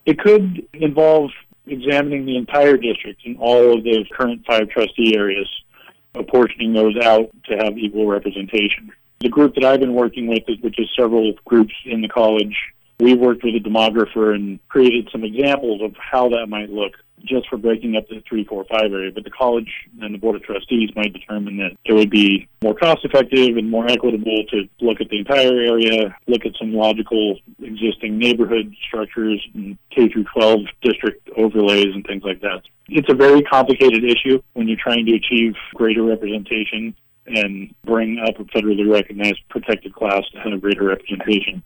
It could involve examining the entire district and all of those current 5 trustee areas, apportioning those out to have equal representation. The group that I've been working with, which is several groups in the college, we worked with a demographer and created some examples of how that might look just for breaking up the 3, 4, 5 area. But the college and the Board of Trustees might determine that it would be more cost-effective and more equitable to look at the entire area, look at some logical existing neighborhood structures and K through 12 district overlays and things like that. It's a very complicated issue when you're trying to achieve greater representation and bring up a federally recognized protected class to have greater representation.